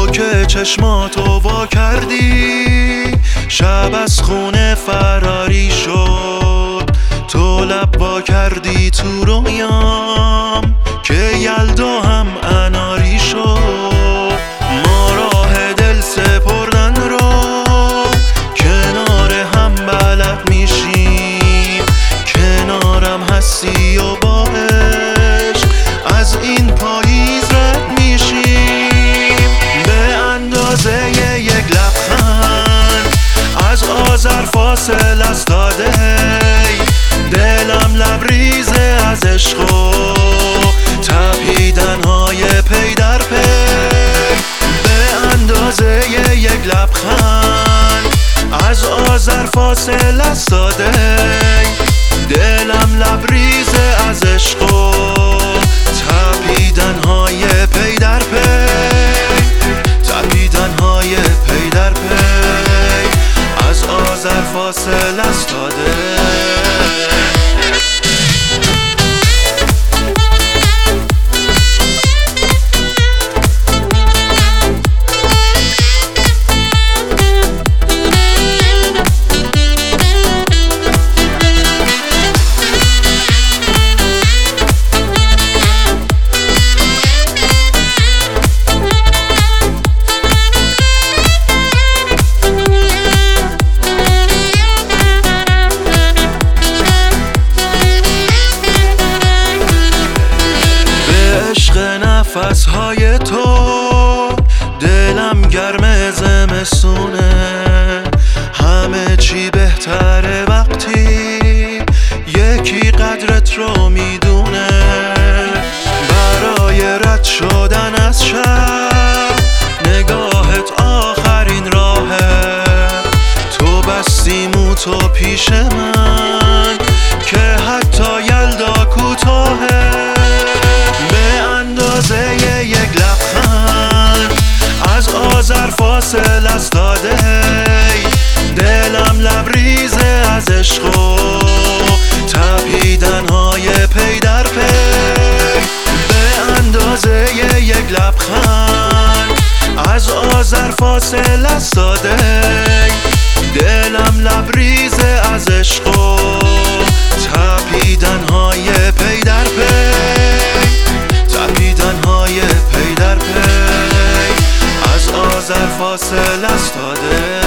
که چشماتو وا کردی، شب از خونه فراری شد. تو لب وا کردی تو رویام که یلدا هم اناری شد. ما راه دل سپردن رو کنار هم بلد میشیم، کنارم هستی و با عشق از این پاییز رد میشیم. به اندازه یک لبخند از آذر فاصل است داده، دلم لبریزه از عشق و تپیدن‌های پی در پی. به اندازه یک لبخند از آذر فاصل است داده، دلم لبریزه از عشق و تپیدن‌های پی در پی، تپیدن‌های پی در پی از آذر فاصل است داده. نفس‌های تو دلم گرم زمستونه، همه چی بهتره وقتی یکی قدرت رو میدونه. برای رد شدن از شب نگاهت آخرین راهه، تو بستی موتو پیش من که حتی یلدا کوتاهه. یک لبخند از آذر فاصل است داده، دلم لبریزه از عشق و تپیدن‌های پی در پی. به اندازه یک لبخند از آذر فاصل است داده، دلم لبریزه از عشق و تپیدن‌های پی در پی، تپیدن‌های پی در پی از آذر فاصل است داده.